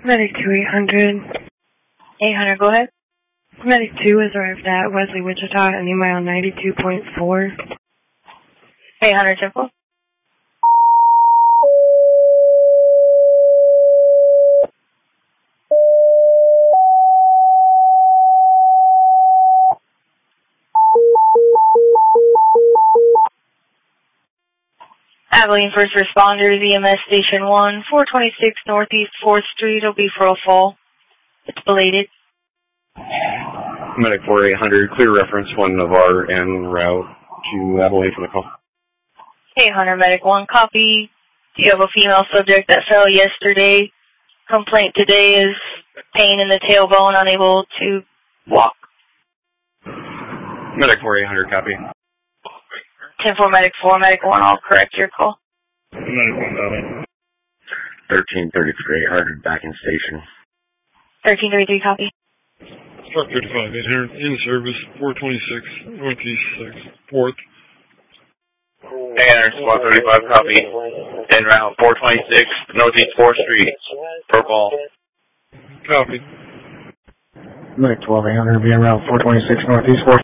Medic 2800. 800, go ahead. Medic 2 has arrived at Wesley, Wichita, and mile 92.4. 800, simple. Abilene First Responders, EMS Station 1, 426 Northeast 4th Street, will be for a fall. It's belated. Medic 4800, clear reference 1 Navarre en route to Abilene for the call. 800, Medic 1, copy. Do you have a female subject that fell yesterday? Complaint today is pain in the tailbone, unable to walk. Medic 4800, copy. 10-4, Medic 4, Medic 1, I'll correct your call. Medic 1, copy. 1333, 800, back in station. 1333, copy. Spark 35, 800, in service, 426, Northeast 6th, 4th. 800, Squad 35, copy. En route, 426, Northeast 4th Street, per call. Copy. Medic 12, 800, be en route, 426, Northeast 4th.